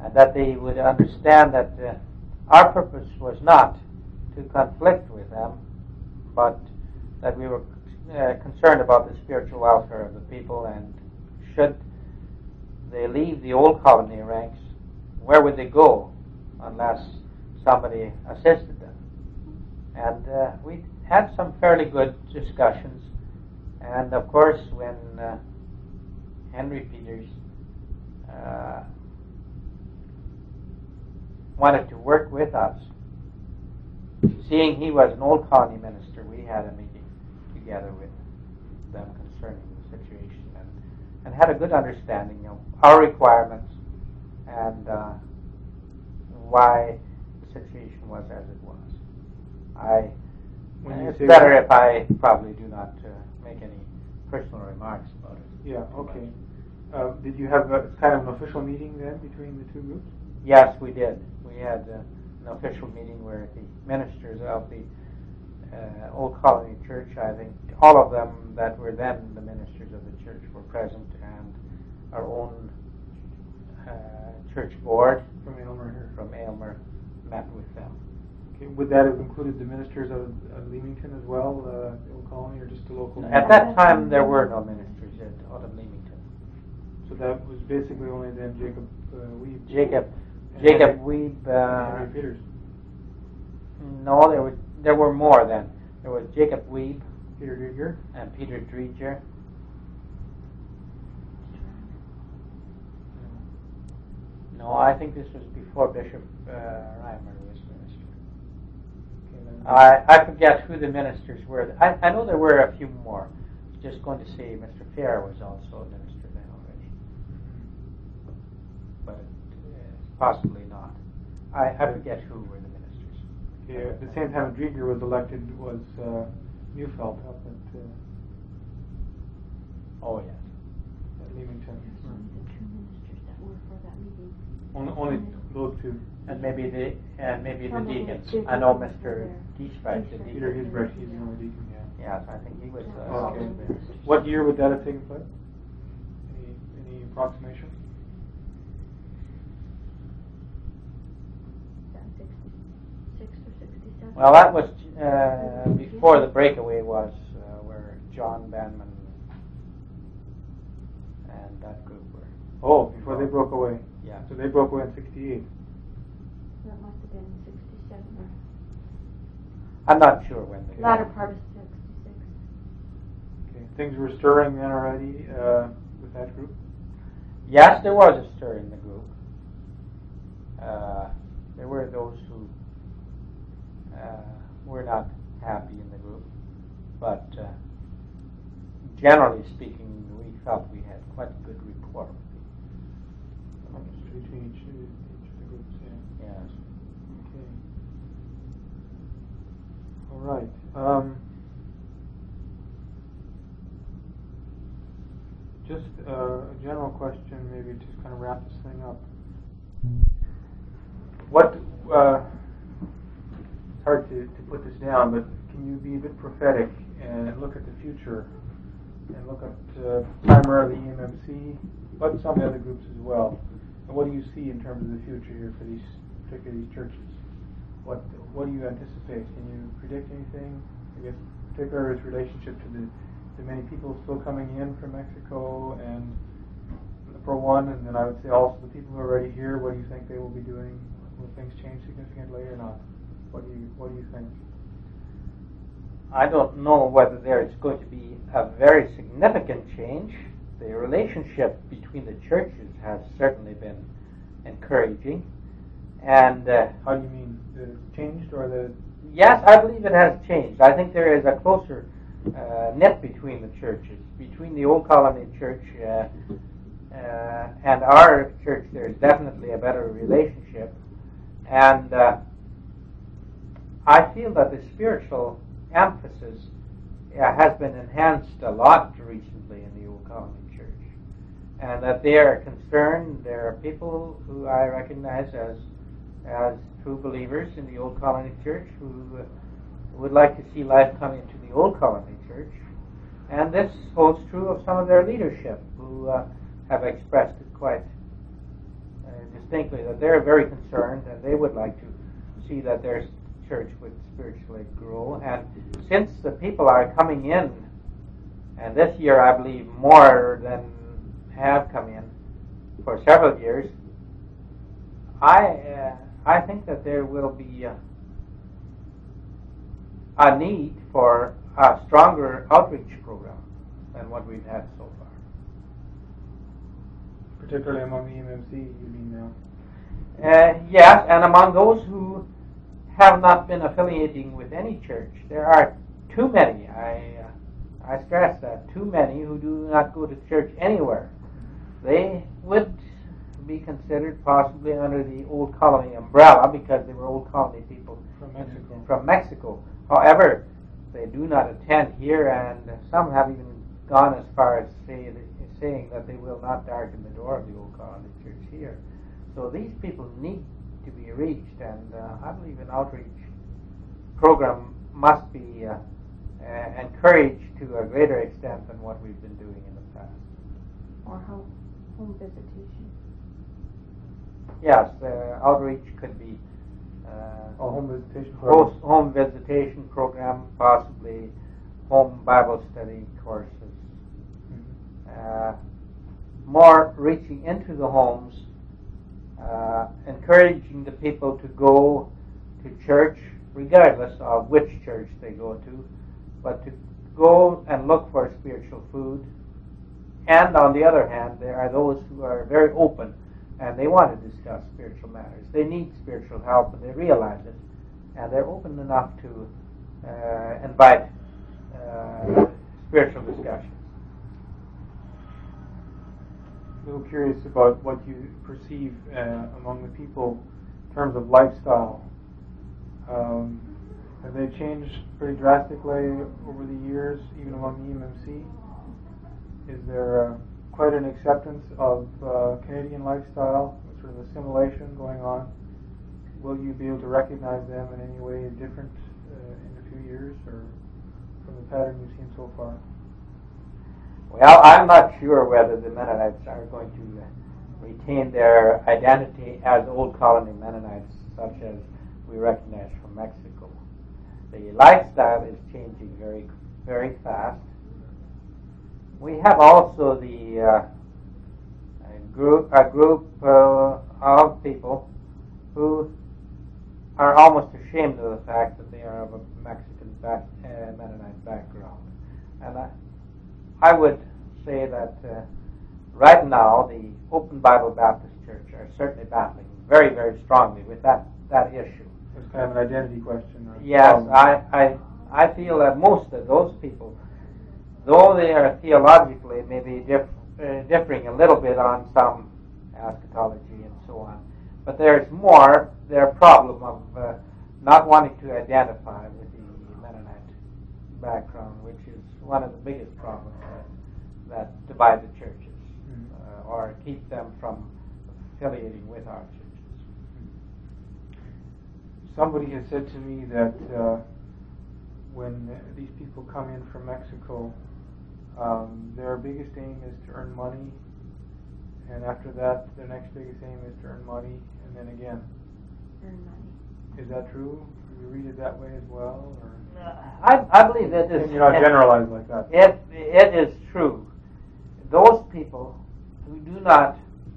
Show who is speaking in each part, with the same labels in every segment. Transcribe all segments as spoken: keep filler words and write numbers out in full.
Speaker 1: and that they would understand that uh, our purpose was not to conflict with them, but that we were uh, concerned about the spiritual welfare of the people, and should they leave the old colony ranks, where would they go unless somebody assisted them? And uh, we had some fairly good discussions, and of course when uh, Henry Peters uh, wanted to work with us, seeing he was an old colony minister, we had a meeting together with them concerning the situation, and, and had a good understanding of our requirements and uh, why the situation was as it was. I, it's better if I probably do not uh, make any personal remarks about it.
Speaker 2: Yeah, okay. Uh, did you have a kind of an official meeting then between the two groups?
Speaker 1: Yes, we did. We had uh, an official meeting where the ministers of the uh, Old Colony Church, I think all of them that were then the ministers of the church were present, and our own uh, church board
Speaker 2: from Aylmer here.
Speaker 1: From Aylmer met with them.
Speaker 2: Okay. Would that have included the ministers of, of Leamington as well, uh, the Old Colony, or just the local?
Speaker 1: At that time, there were no ministers at, out of Leamington.
Speaker 2: So that was basically only then Jacob uh, Weeb.
Speaker 1: Jacob, Jacob Weeb. Uh,
Speaker 2: Henry Peters.
Speaker 1: No, there was there were more then. There was Jacob Weeb,
Speaker 2: Peter Dreger,
Speaker 1: and Peter Dreger. No, I think this was before Bishop uh, Reimer was minister. Okay, I I forget who the ministers were. I I know there were a few more. I was just going to say Mister Fair was also a minister then already, but uh, possibly not. I I forget who were the ministers.
Speaker 2: Okay, at the same time Dreger was elected was uh, Neufeld up at. Uh,
Speaker 1: oh yes.
Speaker 2: At Leamington.
Speaker 3: The two ministers that were for that meeting.
Speaker 2: Only, only those two.
Speaker 1: And maybe the and maybe the
Speaker 3: Some of the
Speaker 1: deacons.
Speaker 3: deacons
Speaker 1: I know
Speaker 3: were
Speaker 1: Mister
Speaker 3: there.
Speaker 1: Giesbrecht, the deacon.
Speaker 2: Peter Giesbrecht, he's the only deacon, yeah.
Speaker 1: Yes, I think he was. Uh,
Speaker 2: Oh, okay.
Speaker 1: also there.
Speaker 2: What year would that have taken place? Any any approximation?
Speaker 3: sixty-six or sixty-seven.
Speaker 1: Well, that was uh, before the breakaway was, uh, where John Banman and that group were.
Speaker 2: Oh, before they broke away.
Speaker 1: Yeah.
Speaker 2: So they broke away in sixty-eight.
Speaker 3: That must have been sixty-seven or
Speaker 1: I'm not sure when they.
Speaker 3: latter part of sixty-six.
Speaker 2: Okay. Things were stirring then already uh, with that group?
Speaker 1: Yes, there was a stir in the group. Uh, there were those who uh, were not happy in the group, but uh, generally speaking, we felt we had quite a good rapport with
Speaker 2: Between each, each of the groups, yeah.
Speaker 1: Yes.
Speaker 2: Okay. All right. Um, just uh, a general question, maybe to kind of wrap this thing up. What? Uh, it's hard to, to put this down, but can you be a bit prophetic and look at the future and look at uh, primarily E M M C, but some of the other groups as well? And what do you see in terms of the future here for these, particularly these churches? What What do you anticipate? Can you predict anything? I guess particularly with relationship to the, the many people still coming in from Mexico, and for one, and then I would say also the people who are already here. What do you think they will be doing? Will things change significantly or not? What do you What do you think?
Speaker 1: I don't know whether there is going to be a very significant change. The relationship between the churches has certainly been encouraging, and uh,
Speaker 2: how do you mean the changed or the?
Speaker 1: Yes, I believe it has changed. I think there is a closer uh, knit between the churches, between the Old Colony Church uh, uh, and our church. There is definitely a better relationship, and uh, I feel that the spiritual emphasis uh, has been enhanced a lot recently in the Old Colony Church, and that they are concerned. There are people who I recognize as as true believers in the Old Colony Church who uh, would like to see life come into the Old Colony Church, and this holds true of some of their leadership who uh, have expressed it quite uh, distinctly that they're very concerned and they would like to see that their church would spiritually grow. And since the people are coming in, and this year I believe more than have come in for several years, I uh, I think that there will be uh, a need for a stronger outreach program than what we've had so far.
Speaker 2: Particularly among the E M M C, you mean now?
Speaker 1: Uh, yes, and among those who have not been affiliating with any church, there are too many. I uh, I stress that too many who do not go to church anywhere. They would be considered possibly under the Old Colony umbrella because they were Old Colony people
Speaker 2: From Mexico.
Speaker 1: From Mexico. However, they do not attend here, and some have even gone as far as say, saying that they will not darken the door of the Old Colony Church here. So these people need to be reached, and uh, I believe an outreach program must be uh, uh, encouraged to a greater extent than what we've been doing in the past.
Speaker 3: Or home, home visitation.
Speaker 1: Yes, uh, outreach could be uh,
Speaker 2: A home visitation
Speaker 1: host,
Speaker 2: program.
Speaker 1: home visitation program, possibly home Bible study courses. Uh, more reaching into the homes, uh, encouraging the people to go to church, regardless of which church they go to, but to go and look for spiritual food. And on the other hand, there are those who are very open and they want to discuss spiritual matters. They need spiritual help and they realize it, and they're open enough to uh, invite uh, spiritual discussions.
Speaker 2: A little curious about what you perceive uh, among the people in terms of lifestyle. Um, have they changed pretty drastically over the years, even among the E M M C? Is there uh, quite an acceptance of uh, Canadian lifestyle, sort of assimilation going on? Will you be able to recognize them in any way different uh, in a few years, or from the pattern you've seen so far?
Speaker 1: Well, I'm not sure whether the Mennonites are going to retain their identity as Old Colony Mennonites, such as we recognize from Mexico. The lifestyle is changing very, very fast. We have also the uh, a group, a group uh, of people who are almost ashamed of the fact that they are of a Mexican back, uh, Mennonite background, and I. I would say that uh, right now the Open Bible Baptist Church are certainly battling very, very strongly with that, that issue.
Speaker 2: It's kind of an identity question. Or
Speaker 1: yes,
Speaker 2: problem.
Speaker 1: I, I I feel that most of those people, though they are theologically maybe diff, uh, differing a little bit on some eschatology and so on, but there's more their problem of uh, not wanting to identify with the Mennonite background, which is one of the biggest problems that, that divide the churches
Speaker 2: mm-hmm.
Speaker 1: uh, or keep them from affiliating with our churches.
Speaker 2: Somebody has said to me that uh, when these people come in from Mexico, um, their biggest aim is to earn money, and after that, their next biggest aim is to earn money, and then again.
Speaker 3: Earn money.
Speaker 2: Is that true? Do you read it that way as well, or?
Speaker 1: I, I believe that is.
Speaker 2: Can you not generalize like that?
Speaker 1: It, it is true. Those people who do not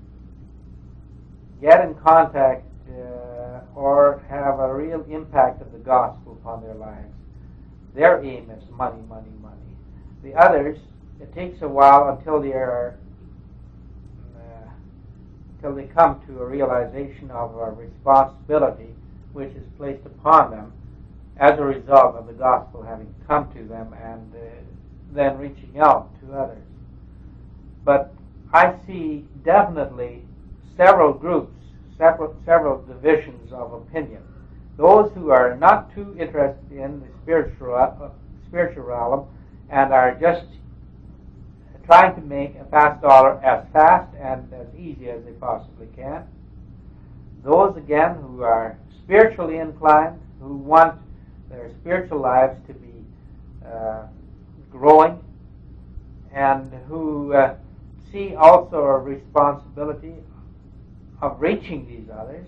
Speaker 1: get in contact uh, or have a real impact of the gospel upon their lives, their aim is money, money, money. The others, it takes a while until they are, uh, until they come to a realization of a responsibility which is placed upon them as a result of the gospel having come to them and uh, then reaching out to others. But I see definitely several groups, several, several divisions of opinion. Those who are not too interested in the spiritual, uh, spiritual realm and are just trying to make a fast dollar as fast and as easy as they possibly can. Those, again, who are spiritually inclined, who want their spiritual lives to be uh, growing, and who uh, see also a responsibility of reaching these others,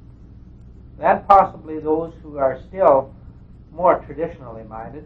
Speaker 1: then possibly those who are still more traditionally minded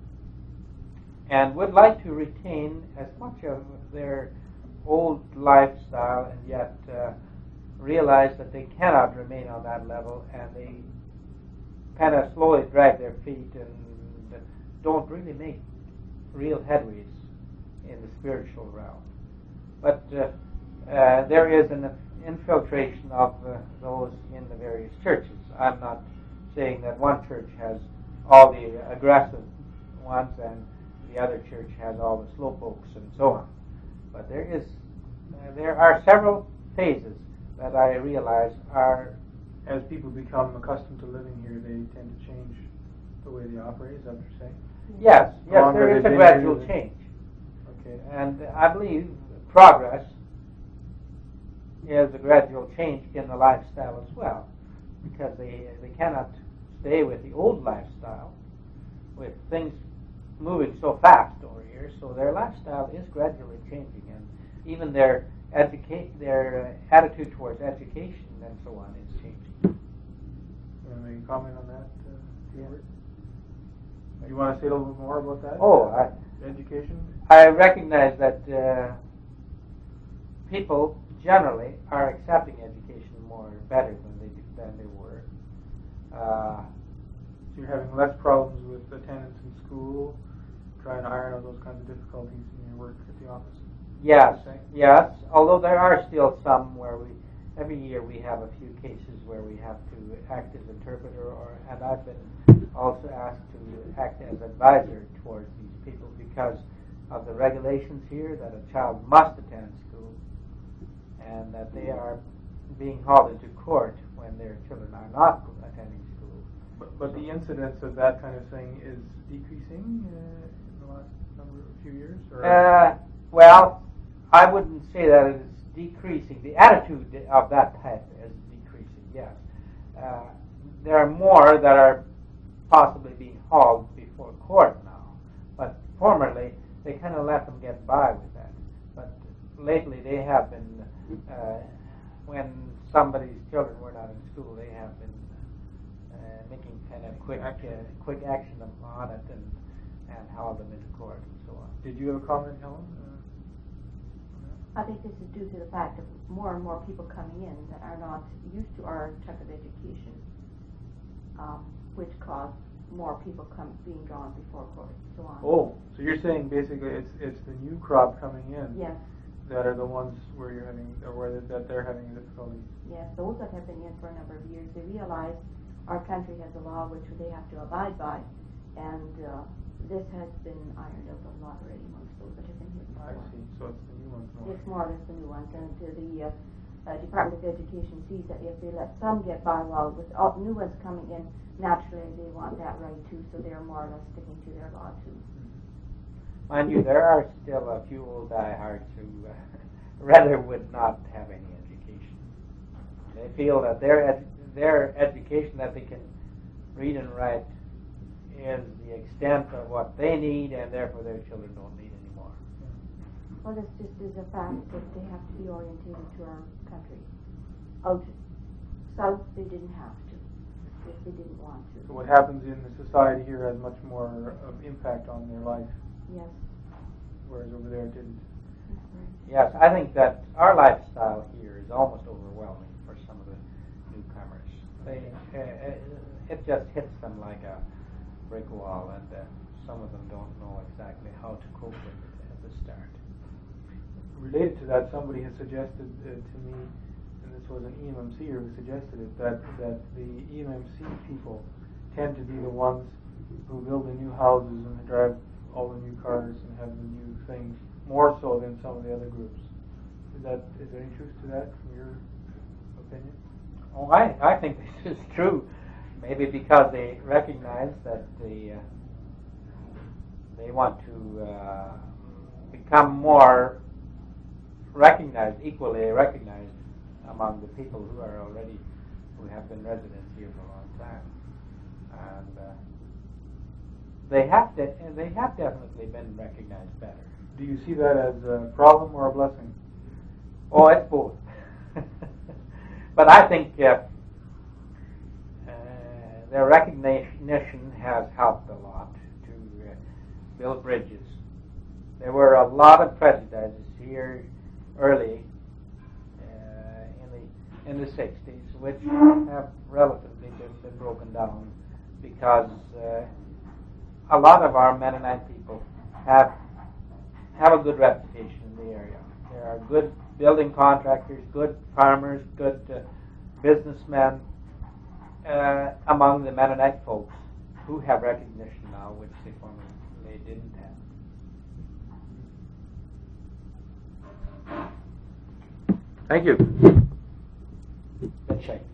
Speaker 1: and would like to retain as much of their old lifestyle and yet uh, realize that they cannot remain on that level, and they kind of slowly drag their feet and don't really make real headways in the spiritual realm. But uh, uh, there is an infiltration of uh, those in the various churches. I'm not saying that one church has all the aggressive ones and the other church has all the slowpokes and so on. But there is, uh, there are several phases that I realize are.
Speaker 2: As people become accustomed to living here, they tend to change the way they operate. Is that what you're saying?
Speaker 1: Yes,
Speaker 2: The
Speaker 1: yes,
Speaker 2: longer
Speaker 1: there is
Speaker 2: they've
Speaker 1: a
Speaker 2: been
Speaker 1: gradual
Speaker 2: here,
Speaker 1: change,
Speaker 2: Okay.
Speaker 1: and I believe progress is a gradual change in the lifestyle as well, because they they cannot stay with the old lifestyle, with things moving so fast over here. So their lifestyle is gradually changing, and even their educate their uh, attitude towards education and so on is changing.
Speaker 2: You want to make a comment on that, uh, Hubert? Do you want to say a little bit more about that?
Speaker 1: Oh, I,
Speaker 2: Education?
Speaker 1: I recognize that uh, people generally are accepting education more better than they do, than they were. Uh,
Speaker 2: So you're having less problems with attendance in school, trying to iron out those kinds of difficulties in your work at the office?
Speaker 1: yes,
Speaker 2: Okay.
Speaker 1: yes. Although there are still some where we, every year we have a few cases where we have to act as interpreter, or and I've been also asked to act as advisor towards these people because of the regulations here that a child must attend school, and that they are being hauled into court when their children are not attending school.
Speaker 2: But, but the incidence of that kind of thing is decreasing uh, in the last number of few years? Or?
Speaker 1: Uh, well, I wouldn't say that it is decreasing. The attitude of that type is decreasing, yes. Uh, there are more that are possibly being hauled before court now, but formerly they kind of let them get by with that. But lately they have been, uh, when somebody's children were not in school, they have been uh, making kind of quick action. Uh, quick action on it and, and hauled them into court and so on.
Speaker 2: Did you have a comment, Helen? Uh,
Speaker 3: I think this is due to the fact of more and more people coming in that are not used to our type of education, um, which cause more people come being drawn before court and so on.
Speaker 2: Oh, so you're saying basically it's it's the new crop coming in
Speaker 3: Yes,
Speaker 2: that are the ones where you're having, or where that they're having difficulties.
Speaker 3: yes. Those that have been in for a number of years, they realize our country has a law which they have to abide by, and uh, this has been ironed out a lot already amongst those that have been here before.
Speaker 2: I see. So it's the new ones more.
Speaker 3: It's more or less the new ones, and uh, the uh, uh, Department of Education sees that if they let some get by while with all new ones coming in, naturally they want that right too, so they're more or less sticking to their law too.
Speaker 1: Mind you, there are still a few old diehards who uh, rather would not have any education. They feel that their ed- their education that they can read and write is the extent of what they need, and therefore their children don't need any more.
Speaker 3: Well, this just is a fact that they have to be orientated to our country. Out south, they didn't have to, if they didn't want to.
Speaker 2: So what happens in the society here has much more of impact on their life,
Speaker 3: Yes,
Speaker 2: whereas over there it didn't.
Speaker 3: that's right.
Speaker 1: Yes, I think that our lifestyle here is almost overwhelming for some of the newcomers. They, uh, it just hits them like a brick wall, and uh, some of them don't know exactly how to cope with it at the start.
Speaker 2: Related to that, somebody has suggested uh, to me, and this was an E M M C-er who suggested it, that, that the E M M C people tend to be the ones who build the new houses and drive all the new cars and have the new things, more so than some of the other groups. Is that is there any truth to that, from your opinion?
Speaker 1: Oh, I, I think this is true. Maybe because they recognize that they, uh, they want to uh, become more recognized, equally recognized among the people who are already, who have been residents here for a long time. And uh, they have to, they have definitely been recognized better.
Speaker 2: Do you see that as a problem or a blessing?
Speaker 1: Oh, it's both. but I think uh, uh, their recognition has helped a lot to uh, build bridges. There were a lot of prejudices here early uh, in the in the sixties, which have relatively been, been broken down because uh, a lot of our Mennonite people have have a good reputation in the area. There are good building contractors, good farmers, good uh, businessmen uh, among the Mennonite folks who have recognition now, which they formerly didn't have.
Speaker 2: Thank you.
Speaker 1: Good check.